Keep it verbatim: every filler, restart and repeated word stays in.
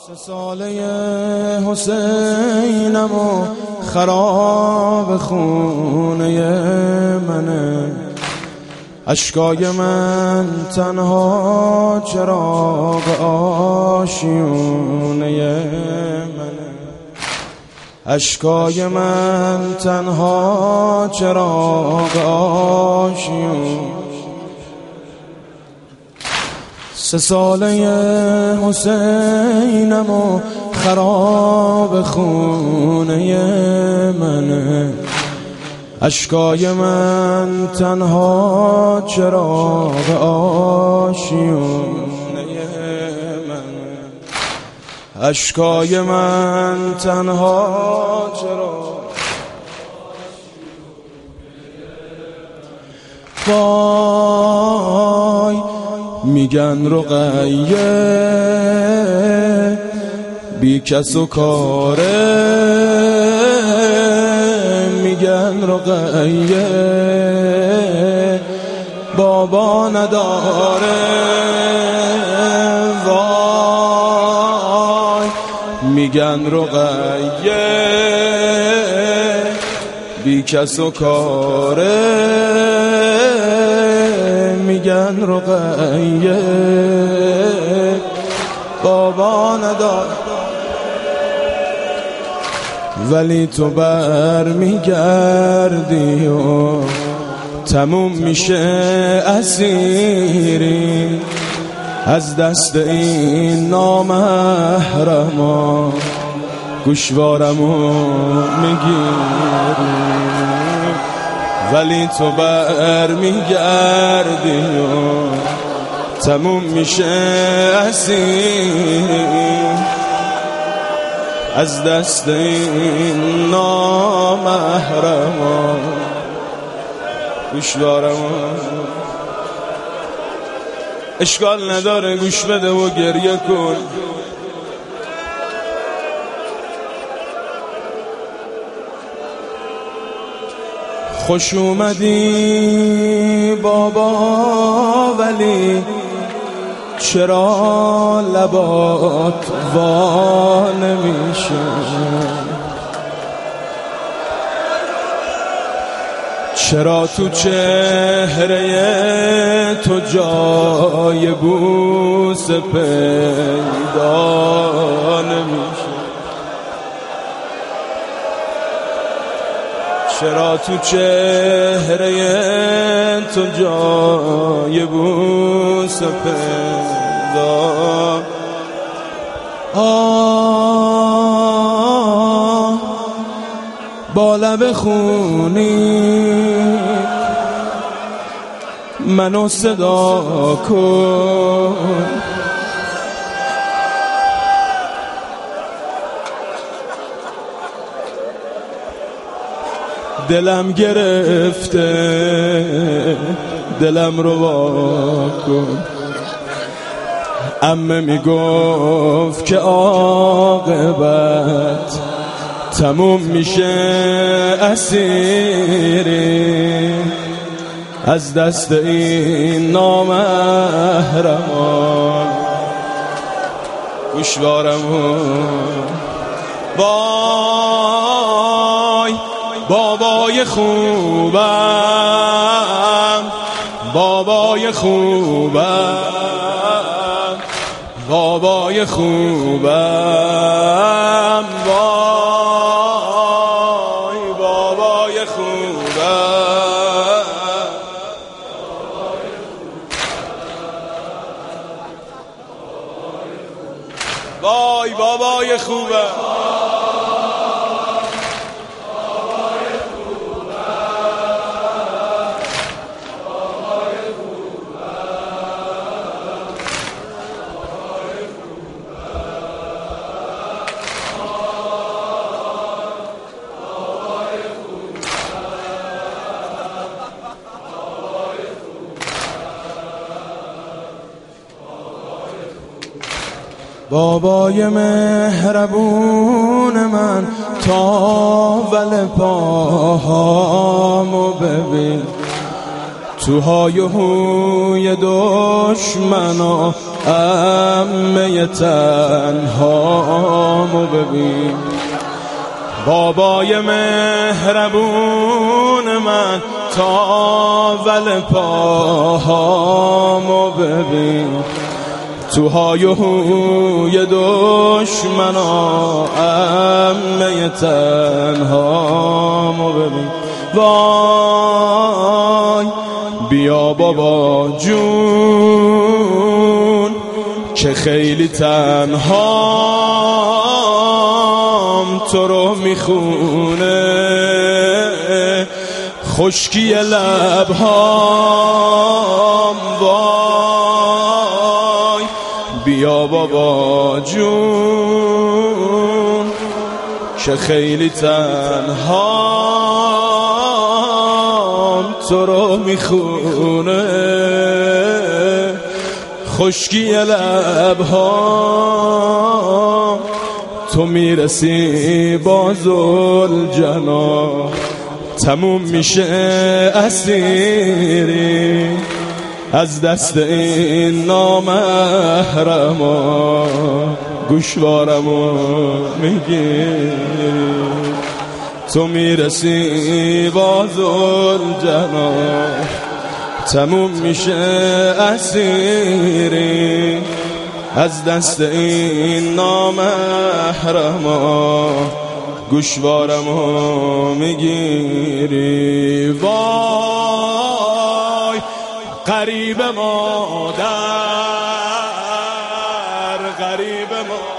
سه ساله حسینم و خراب خونه منه، اشکای من تنها چراغ آشیونه منه، اشکای من تنها چراغ آشیونه. سه ساله حسینم و خراب خونه منه، اشکای من تنها چراغ آشیونه منه، اشکای من تنها چراغ. وای میگن رقیه بی کس و کاره، میگن رقیه بابا نداره. وای میگن رقیه بی کس و کاره، میگن رقیه بابا نداره. ولی تو بر میگردی و تموم میشه اسیری، از دست این نامحرما گوشوارمو میگیری. ولی تو بر میگردی و تموم میشه اسیر، از دست این نامحرما گوشوارمو. اشکال نداره گوش بده و گریه کن، خوش اومدی بابا ولی چرا لبات وا نمیشه؟ چرا تو چهره تو جای بوس پیدا نمیشه؟ چرا تو چهره تو جای بوس پیدا؟ آه با لب خونی منو صدا کن، دلم گرفته دلم رو واکن. عمه میگفت که عاقبت تموم میشه اسیری، از دست این نامحرمان گوشوارمو. وای بابای خوبم بابای خوبم بابای خوبم، وای بابای خوبم. وای بابای خوبم. بابای مهربون من تاول پاهامو ببین، تو های هوی دشمنا عمه تنهامو ببین. بابای مهربون من تاول پاهامو ببین. تو های هوی دشمنا عمه تنهامو ببین. وای بیا بابا جون که خیلی تنهام تو رو میخونه. خشکی لبهام وای بیا بابا جون که خیلی تنهام تو رو میخونه. خشکی لبهام تو میرسی با ذوالجلال. تموم میشه اسیری از دست این نامحرما. گوشوارمو میگیری تو میرسی با ذوالجلال. تموم میشه اسیری از دست این نامحرما. گوشوارمو میگیری. وای غریب مادر غریب مادر